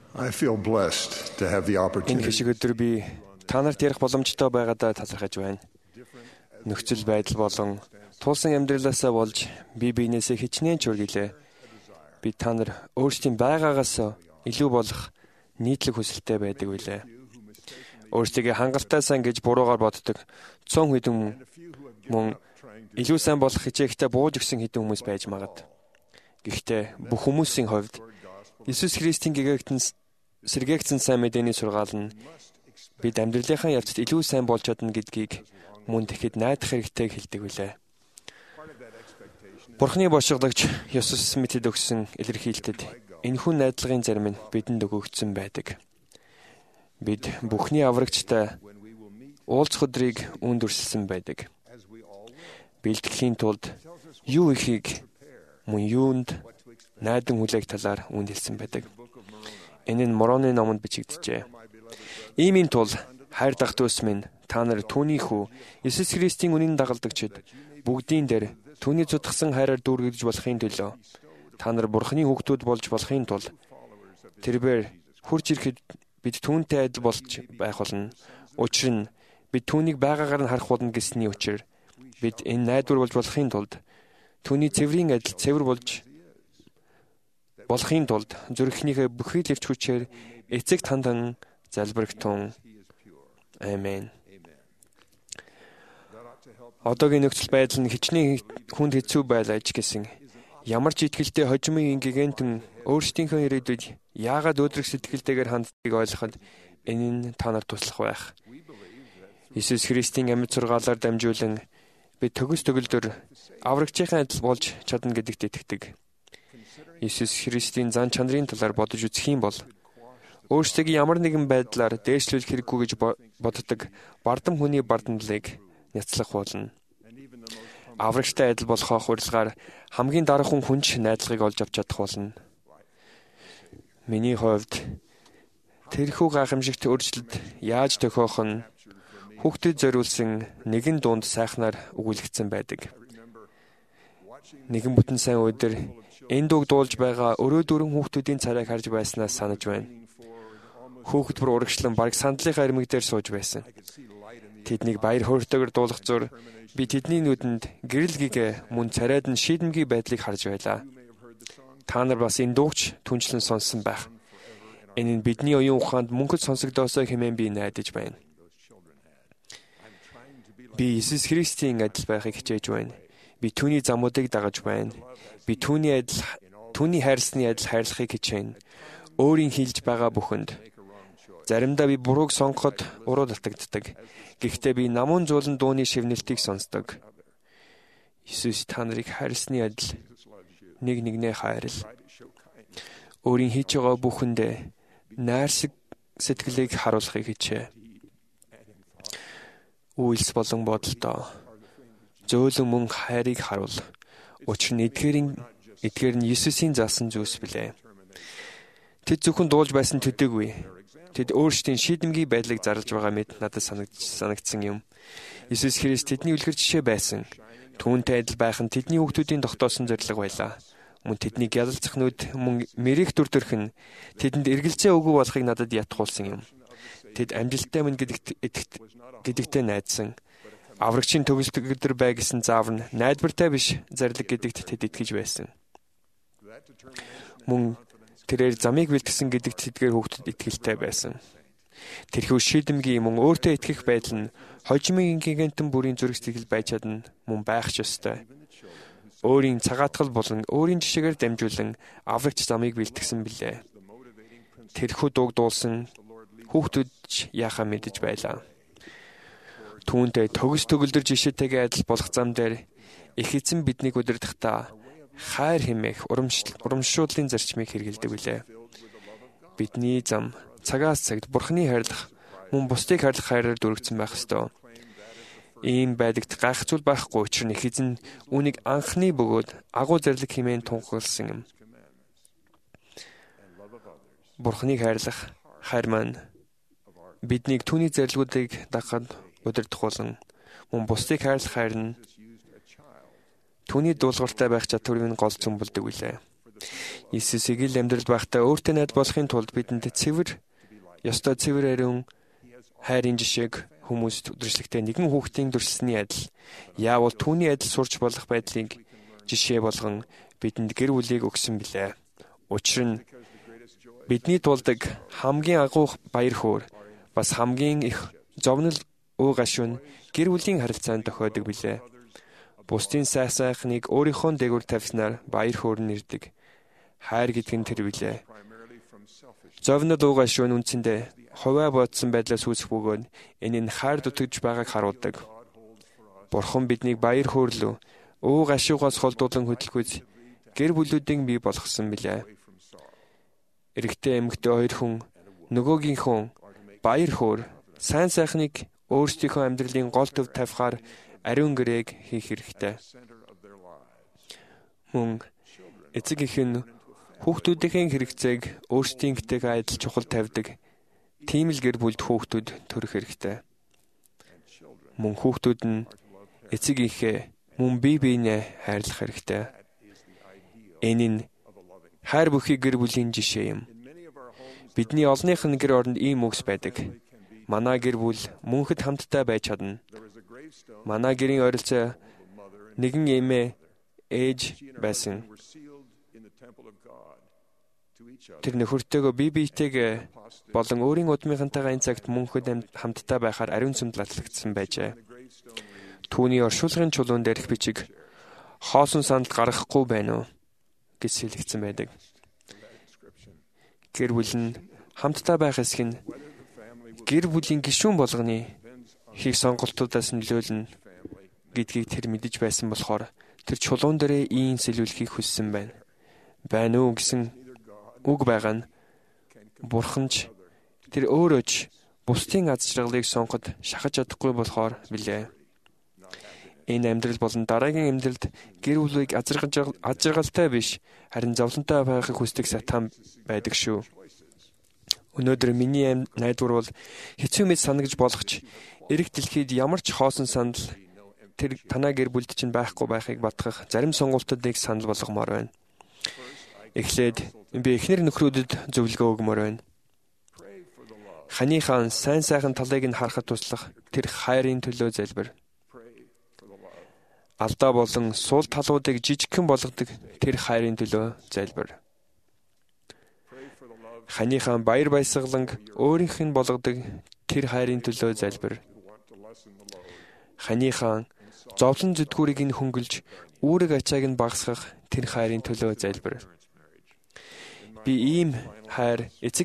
I feel blessed to have the Энэ opportunity хэшиг өдөр би та нарт ярих боломжтой байгаадаа талархаж байна. Нөхцөл байдал болон тулсан амьдралаасаа болж би биенээсээ хичнээн чургилээ. Би та нар өөрсдийн байгаагаас илүү болох нийтлэг хүсэлтэй байдаг билээ. Өөрсдийгөө хангалттай сайн гэж буруугаар боддог цөөн хэдэн мөн илүү сайн болох хичээхтэй бууж өгсөн хэдэн хүмүүс байж магад. Гэхдээ бүх хүмүүсийн хувьд Иесус Христийн сэргээгдсэн сайн мэдээний сургаал нь бид амьдралынхаа явцад илүү сайн болж чадна гэдгийг мөн тэгэхэд найдах хэрэгтэйг хэлдэг билээ. Бурхны бошиглагч Есүс мэдэд өгсөн илэрхийлэлтэд энэхүү найдлагын зарим нь бидэнд өгөгдсөн байдаг. Бид бүхний аврагчтай уулзах өдрийг үүнд өрсөлдсөн байдаг. Бэлтгэхийн тулд юу ихийг мөн юунд найдан хүлээх талаар үүнд хэлсэн байдаг. Энэ нь Мороны номонд бичигджээ. Иймийн тул хайр дах дүүс минь та нар түүний хүү Иесус Христийн үнэн дагалдагчид бүгдийн дээр түүний зүтгэсэн хайраар дүүргэж болохын төлөө та нар Бурхны хүүхдүүд болж болохын тулд тэрээр хурж ирэхэд бид түүнтэй адил болж байх болно. Учир нь бид түүнийг байгаагаар нь харах болно гэсний учир бид энэ найдвар болж болохын тулд түүний цэврийн адил цэвэр болж болохын тулд зүрхнийхээ бүхий л эвч хүчээр эцэг тандан залбирахтун. Амен. Одоогийн нөхцөл байдал нь хичнээн хүнд хэцүү байлаа ч гэсэн ямар ч итгэлтэй хожимын гигантэн өөрсдийнхөө ирээдүйд яагаад өдрөх сэтгэлтэйгээр ханддгийг ойлгоход энэ нь та нарт туслах байх. Иесус Христийн амьд сургаалаар дамжуулан бид төгс төгөлдөр аврагчийн адил болж чадна гэдэгт итгэдэг. Иесус Христийн зан чанарын талаар бодож үзэх юм бол өөрсдөө ямар нэгэн байдлаар дээшлүүлэх хэрэггүй гэж боддог бардам хүний бардамлыг няцлах болно. Аврагчтай адил болохоо хурлаар хамгийн дараахан хүнч найдлагыг олж авч чадах болно. Миний хувьд тэрхүү гайхамшигт өөрчлөлт яаж тохиох нь хүүхдэд зориулсан нэгэн дунд сайхнаар өгүүлэгдсэн байдаг. Нэгэн бүтэн сайн өдөр энэ дууг дуулж байгаа өрөөдөрөн хүүхдүүдийн царайг харж байснаас санаж байна. Хүүхэд бүр урагшлан бараг сандлынхаа ирмэг дээр сууж байсан. Тэднийг баяр хөөртэйгээр дуулах зур би тэдний нүдэнд гэрэл гэгээ мөн царайд нь шийдэмгий байдлыг харж байлаа. Та нар бас энэ дуугч түнчлэн сонссон байх. Энэ нь бидний оюун ухаанд мөнхөд сонсогдоосоо хэмээн би найдаж байна. Би Иесус Христийн адил байхыг хичээж байна. Би түүний замуудыг дагаж байна. Би түүний хайрласны адил хайрлахыг хичээнэ. Өөрийн хийж байгаа бүхэнд заримдаа би бурууг сонгоход уруу татагддаг. Гэхдээ би намун зуулан дууны шивнэлтийг сонсдог. Иесус та нарыг хайрласны адил нэг нэгнээ хайрл. Өөрийн хийж байгаа бүхэндээ найрсаг сэтгэлийг харуулахыг хичээ. Үйлс болон бодолдоо зөөлөн мөн хайрыг харуул. Учир нь эдгээр нь Иесусийн заасан зүйлс билээ. Тэд зөвхөн дуулж байсан төдийгүй. Тэд өөрсдийн шийдэмгий байдлыг зарлж байгаа мэт надад санагдсан юм. Иесус Христ тэдний үлгэр жишээ байсан. Түүнтэй адил байх нь тэдний хүүхдүүдийн тогтоосон зорилго байлаа. Мөн тэднийг ялалцах нүд мөн мэрэх дүр төрх нь тэдэнд эргэлзээ өгөө болохыг надад ятгуулсан юм. Тэд амжилттай мөн гэдэгтээ найдсан. Аврагчийн төгөлдөр бай гэсэн заав нь найдвартай биш зарлиг гэдэгт тэд итгэж байсан. Мөн тэрээр замыг бэлтгэсэн гэдэгт тэдгээр хүүхдэд итгэлтэй байсан. Тэрхүү шийдэмгий мөн өөртөө итгэх байдал нь хожимын гигантэн бүрийн зүрх сэтгэл байж чадна мөн байх ч ёстой. Өөрийн цагаатгал болон өөрийн жишээгээр дамжуулан аврагч замыг бэлтгэсэн билээ. Тэрхүү дууг дуулсан хүүхдүүд яхаа мэдэж байлаа. Түүнтэй төгс төгөлдөр жишээтэйгээ адил болох зам дээр их эзэн биднийг удирдахдаа хайр хэмээх урамшууллын зарчмыг хэрэгэлдэг билээ. Бидний зам цагаас цагт Бурхны хайрлах мөн бусдыг хайрлах хайраар дүүрэгдсэн байх ёстой. Ийм байдагт гайхацуул байхгүй учир нь их эзэн үүнийг анхны бөгөөд агуу зарлиг хэмээн тунхагласан юм. Бурхныг хайрлах хайр маань биднийг түүний зарилгуудыг дагахад удирдах болон мөн бусдыг хайрлах хайр нь түүний дуулууртай байх чадварын гол цөмбөлдөг билээ. Иесусийг л амьдралд байхдаа өөртөө найз болохын тулд бидэнд ёстой цэвэр ариун хайрын жишээг хүмүүст өдрөслөгтэй нэгэн хүүхдийн дүрслэсний адил яавал түүний адил сурч болох байдлыг жишээ болгон бидэнд гэр бүлийг өгсөн билээ. Учир нь бидний тулдаг хамгийн агуу баяр хөөр бас хамгийн их зовнил уу гашуун гэр бүлийн харилцаанд тохиодог билээ. Бусдын сайхныг өөрийнхөө дээгүүр тавьснаар баяр хөөр нь ирдэг. Хайр гэдэг нь тэр билээ. Зовнил уу гашуун үндсэндээ хувиа бодсон байдлаас үүсэх бөгөөд энэ нь хайр дутагдж байгааг харуулдаг. Бурхан биднийг баяр хөөрлөө уу гашуугаас холдуулан хөдөлгөөж гэр бүлүүдийг бий болгосон билээ. Эрэгтэй эмэгтэй хоёр хүн нөгөөгийнхөө баяр хөөр сайн сайхныг өөрсдийнхөө амьдралын гол төв тавихаар ариун гэрээг хийх хэрэгтэй. Мөн эцэг эх нь хүүхдүүдийн хэрэгцээг өөрсдийн гэтэйгээ адил чухал тавьдаг. Тийм л гэр бүлд хүүхдүүд төрөх хэрэгтэй. Мөн хүүхдүүд нь эцэг эхээ мөн бие биенээ хайрлах хэрэгтэй. Энэ нь хайр бүхий гэр бүлийн жишээ юм. Бидний олонних нь гэр оронд ийм үгс байдаг. Манай гэр бүл мөнхөд хамтдаа байж чадна. Манай гэрийн ойролцоо нэгэн эмээ ээж байсан. Тэр нөхөртөөгөө бие биетэйгээ болон өөрийн удмынхантайгаа энэ цагт мөнхөд хамтдаа байхаар ариун сүмд латлагдсан байжээ. Түүний оршуулгын чулуун дээрх бичиг хоосон сандал гаргахгүй байна уу гэж хэлэгдсэн байдаг. Гэр бүл нь хамтдаа байх эсэх нь гэр бүлийн гишүүн болгоны хийх сонголтуудаас нөлөөлнө гэдгийг тэр мэдэж байсан болохоор тэр чулуун дээрээ ийм сэлүүлэхийг хүссэн байна. Байна уу гэсэн үг байгаа нь Бурханч тэр өөрөө ч бусдын аз жаргалыг сонгоход шахаж чадахгүй болохоор билээ. Энэ амьдрал болон дараагийн амьдралд гэр бүлийг аз жаргалтай биш харин зовлонтой байхыг хүсдэг сатан байдаг шүү. Өнөөдөр миний найдвар бол хэцүү мэд санагдж болох ч эрэг дэлхийд ямар ч хоосон сандал тэр танаа гэр бүлд чинь байхгүй байхыг батгах зарим сонголтуудыг санал болгомоор байна. Эхлээд би эхнэр нөхрүүдэд зөвлөгөө өгмөр байна. Ханыхаа сайн сайхан талыг нь харахад туслах тэр хайрын төлөө залбир. Алдаа болон сул талуудыг жижигхэн болгодог тэр хайрын төлөө залбир. Ханыхаа баяр баясгаланг өөрийнх нь болгодог тэр хайрын төлөө залбир. Ханыхаа зовлон зүтгүүрийг нь хөнгөлж үүрэг ачааг нь багасгах тэр хайрын төлөө залбир. Би ийм хайр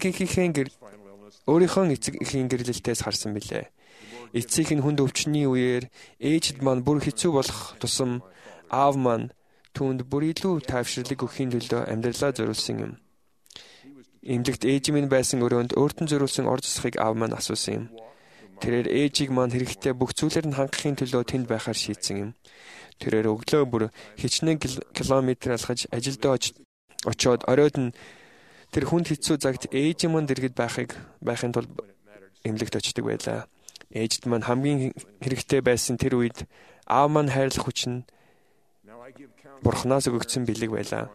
өөрийнхөө эцэг эхийн гэрлэлтээс харсан билээ. Эцэг нь хүнд өвчний үеэр ээжид маань бүр хэцүү болох тусам аав маань түүнд бүр илүү тайвширлыг өгөхийн төлөө амьдралаа зориулсан юм. Эмнэлэгт ээж минь байсан өрөөнд өөртөө зориулсан ор засахыг аав маань асуусан юм. Тэрээр ээжийг маань хэрэгтэй бүх зүйлээр нь хангахын төлөө тэнд байхаар шийдсэн юм. Тэрээр өглөө бүр хичнээн километр алхаж ажилдаа очоод оройд нь тэр хүнд хэцүү цагт ээж маань дэргэд байхын тулд эмнэлэгт очдог байлаа. Ээжд маань хамгийн хэрэгтэй байсан тэр үед аав маань хайрлах хүч нь Бурханаас өгөгдсөн бэлэг байлаа.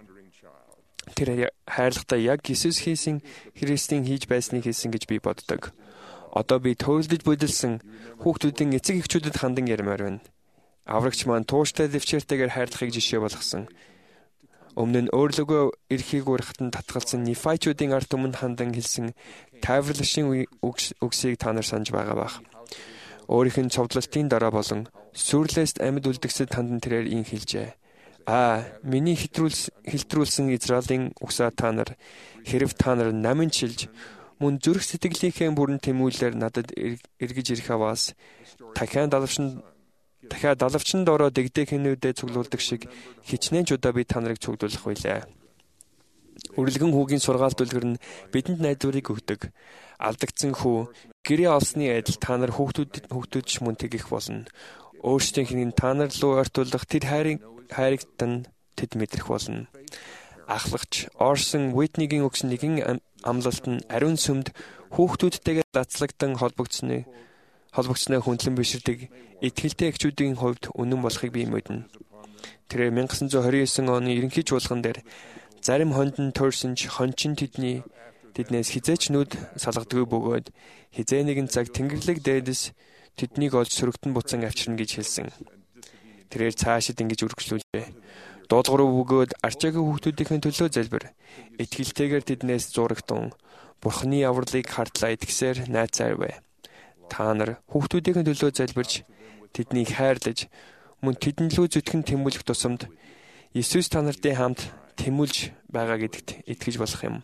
Тэр хайрлагатаа яг Иесус Христийн хийж байсныг хийсэн гэж би боддог. Одоо би төрөлдөж бодилсан хүүхдүүдийн эцэг эхчүүдэд хандан ярмаар байна. Аврагч маань тууштай дэвчээртэйгээр хайрлахыг жишээ болгосон. Өмнө нь өөрлөгөө эрхийг урахтан татгалзсан Нефайчүүдийн ард түмэнд хандан хэлсэн тайварлашийн үгсийг та нар санаж байгаа бах. Өөрийнх нь цовдлолтын дараа болон сүрлээст амьд үлдгэсэд хандан тэрээр ин хэлжээ. Миний хэлтрүүлсэн Израилийн угсаа та нар хэрв та нар намын чилж мөн зүрх сэтгэлийнхээ бүрэн тэмүүлэлээр надад эргэж ирэх аваас дахиад далавчанд ороо дэгдэх хинүүдэд цуглуулдаг шиг хичнээн ч удаа би та нарыг цуглуулах байлаа. Үрэлгэн хүүгийн сургаалт үлгэр нь бидэнд найдварыг өгдөг. Алдагдсан хүү гэрээ олсны адил та нар хүүхдүүд ч мөн тэгэх болно. Өөрсдийнх нь та нар руу ортуулах тэр хайрыг тэд мэдрэх болно. Ахлагч Орсон Уитнигийн өгсөн нэгэн амлалт нь ариун сүмд хүүхдүүдтэйгээ дацлагдан холбогдсныг хүндлэн биширдэг итгэлтэй эхчүүдийн хувьд үнэн болохыг би мэднэ. Тэр 1929 оны ерөнхий чуулган дээр Зарим хонд нь туурсан ч хончин тэднээс хизээч нүд салгадгүй бөгөөд хизээ нэгэн цаг Тэнгэрлэг дээдэс тэднийг олж сөрөгтөн буцан авчирна гэж хэлсэн. Тэрээр цаашид ингэж үргэлжлүүлжээ. Дуулуур бөгөөд арчаагийн хүүхдүүдийн төлөө залбир. Итгэлтэйгээр тэднээс зурагтун Бурхны авралыг хардлаа итгэсээр найцаарвэ. Та нар хүүхдүүдийн төлөө залбирч тэднийг хайрлаж мөн тэдэн лүү зүтгэн тэмүүлэх тусамд Иесус та нартай хамт тэмүүлж байгаа гэдэгт итгэж болох юм.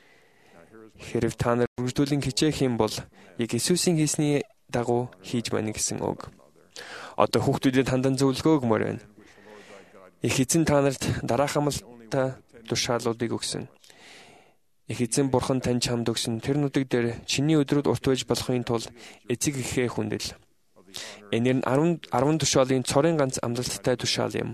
Хэрв та нар үргэлжлүүлэн хичээх юм бол яг Иесусийн хийсний дагуу хийж байна гэсэн үг. Одоо хүүхдүүдэд хандан зөвлөгөө өгмөр байна. Их эзэн та нарт дараах амлалтаа тушаалуудыг өгсөн. Их эзэн Бурхан тань чамд өгсөн тэр нүдэг дээр чиний өдрүүд урт байж болохын тулд эцэг эхээ хүндэл. Энэ нь 10 тушаалын цорын ганц амлалттай тушаал юм.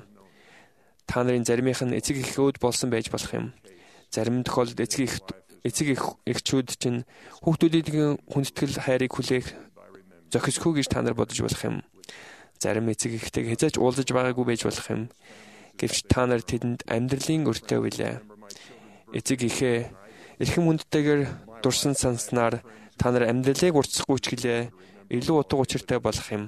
Та нарын заримынх нь эцэг эхүүд болсон байж болох юм. Зарим тохиолдолд эцэг эхчүүд чинь хүүхдүүдийн хүндэтгэл хайрыг хүлээх зохисгүй гэж та нар бодож болох юм. Зарим эцэг эхтэй хязгаарч уулзаж байгаагүй байж болох юм. Гэвч та нар тэдэнд амьдралын өртөө билээ. Эцэг эхээ эрхэм хүндтэйгээр дурсан санснаар та нар амьдралыг уртсахгүй ч гэлээ илүү утга учиртай болох юм.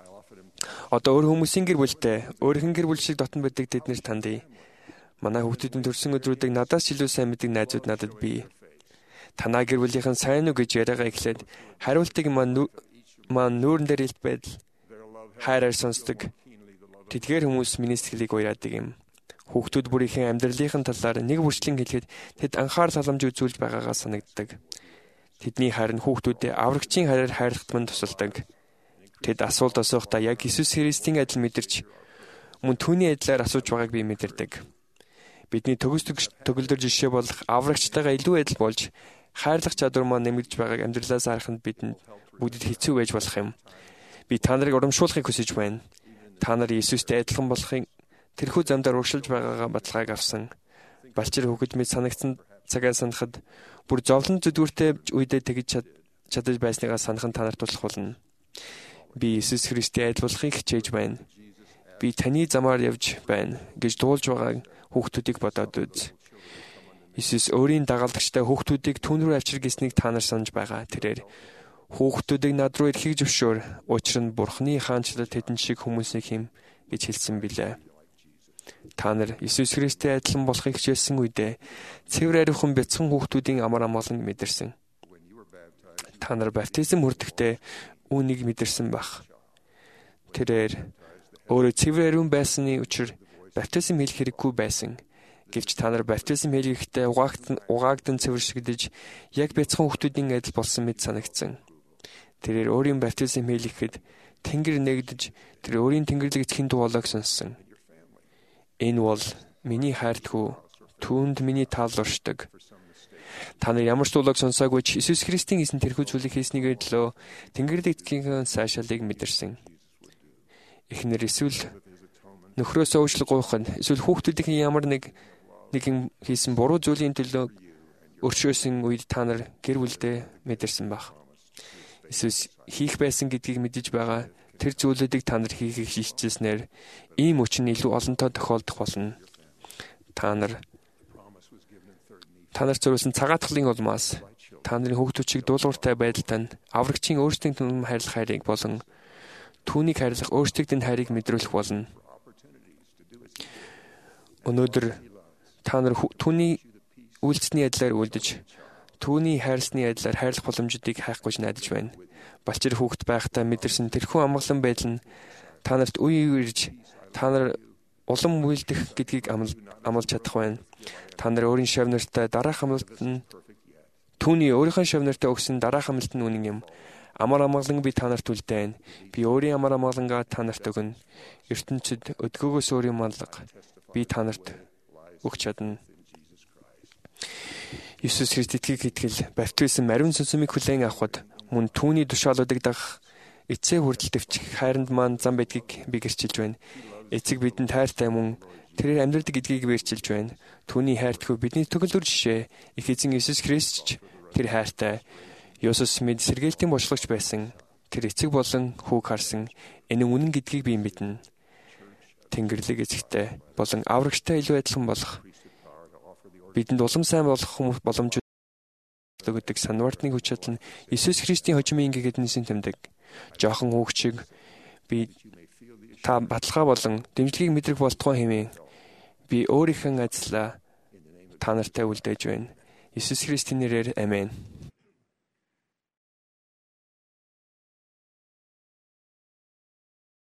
Одоо өөр хүмүүсийн гэр бүлтэй, өөрийнх нь гэр бүл шиг дотн байдаг тэднэр тандъя. Манай хүүхдүүдийн төрсөн өдрүүдийг надаас илүү сайн мэддэг найзууд надад бий. Танаа гэр бүлийнхэн сайн уу гэж яриагаа эхлээд хариултыг маань нүүрэн дээр илт байдал хайраар сонсдог. Тэдгээр хүмүүс миний сэтгэлийг уяраадаг юм. Хүүхдүүд бүрийнхээ амьдралынхын талаар нэг бүрчлэн хэлэхэд тэд анхаарал халамж үзүүлж байгаагаа санагддаг. Тэдний харин хүүхдүүдээ аврагчийн хараар хайрлахад мань тусалдаг. Тэд асуулт асуухдаа яг Иесус Христийн адил мэдэрч мөн түүний адилаар асууж байгааг би мэдэрдэг. Бидний төгөлдөр жишээ болох аврагчтайгаа илүү адил болж хайрлах чадвар маань нэмэгдэж байгааг амьдралаас харахад бидэнд бүгдэд хэцүү байж болох юм. Би та нарыг урамшуулахыг хүсэж байна. Та нар Иесустэй адилхан болохын тэрхүү замдаар уршилж байгаагаа баталгааг авсан. Балчир хөгөж мэд санагдсан цагаа санахад бүр зовлон зүдгүүртэй үедээ тэгж чадаж байсныгаа санах нь та нарт туслах болно. Би Иесус Христтэй адил болохыг хичээж байна. Би таны замаар явж байна гэж дуулж байгааг хүүхдүүдийг бодоод үз. Иесус өөрийн дагалдагчтай хүүхдүүдийг түүн рүү авчир гэснийг та нар санаж байгаа. Тэрээр хүүхдүүдийг над руу ирэхийг зөвшөөр. Учир нь Бурхны хаанчлал тэдэн шиг хүмүүсийг хэм гэж хэлсэн билээ. Та нар Иесус Христтэй адилхан болохыг хичээсэн үедээ цэвэр ариухан бяцхан хүүхдүүдийн амар амгалан мэдэрсэн. Та нар баптизм хүртэхдээ үүнийг мэдэрсэн баг. Тэрээр өөрөө цэвэр ариун байсны учир баптизм хийх хэрэггүй байсан. Гэвч та нар баптизм хийхдээ угаагдан цэвэршигдэж яг бяцхан хүүхдүүдийн адил болсон мэт санагдсан. Тэрээр өөрийн баптизм хийлгэхэд Тэнгэр нэгдэж тэр өөрийн Тэнгэрлэг эцгийн дуулааг сонссон. Энэ бол миний хайртгүй, түүнд миний таал уршдаг. Та нар ямар ч дуулааг сонсоогүй ч Иесус Христийн эзэн тэрхүү зүйлийг хийснийг төлөө Тэнгэрлэг эцгийн сайшаалыг мэдэрсэн. Эхнэр эсвэл нөхрөөсөө уучлал гуйх нь эсвэл хүүхдүүдийн ямар нэгэн хийсэн буруу зүйлийн төлөө өршөөсөн үед та нар гэр бүлдээ мэдэрсэн баг. Иесус хийх байсан гэдгийг мэдэж байгаа тэр зүйлүүдийг та нар хийхийг шийдчихснээр ийм өчн илүү олонтоо тохиолдох болно. Та нарт зориулсан цагаатгалын улмаас та нарын хүүхдүүдийг дуулууртай байдалтай аврагчийн өөрсдийн түмэн хайрлах хайрыг болон түүнийг хайрлах өөрсдийн хайрыг мэдрүүлэх болно. Өнөөдөр та нар түүний үйлдэсний адилаар үйлдэж түүний хайрласны адилаар хайрлах боломжуудыг хайхгүй найдаж байна. Балчир хүүхэд байхдаа мэдэрсэн тэрхүү амгалан байдал нь та нарт үе ирж та нар улам үйлдэх гэдгийг амлаж чадах байна. Та нар өөрийн шавнартай дараах амлалт нь түүний өөрийнхөө шавнартай өгсөн дараах амлалт нь үнэн юм. Амар амгалан би та нарт үлдээн. Би өөрийн амар амгалангаа та нарт өгнө. ертөнцид өдгөөгөөс өөрийн манлага би та нарт өгч чадна. Иесус Христ итгэл баптизм ариун сүнсийг хүлээн авахд мөн түүний тушаалуудыг дагах эцээ хүртэл төвчих хайранд маань зам байдгийг би гэрчилж байна. Эцэг бидэнд хайртай мөн тэрээр амьдрдаг гэдгийг би гэрчилж байна. Түүний хайртгүй бидний төгөлдөр жишээ их эзэн Иесус Христ тэр хайртай. Иесус мэд сэргээлтийн бодлогч байсан. Тэр эцэг болон хүүг харсан. Энэ үнэн гэдгийг би мэднэ. Тэнгэрлэг эцэгтэй болон аврагчтай илүү адилхан болох бидэнд улам сайн болох боломжууд гэдэг санвартны хүч чадал нь Иесус Христийн хожимын ингээд эднэсийн тэмдэг. Жохон хүүхчиг би та баталгаа болон дэмжлэгийг мэдрэх болтугай хэмээн би өөрийнхөө ажлаа та нартай үлдээж байна. Иесус Христийн нэрээр амийн.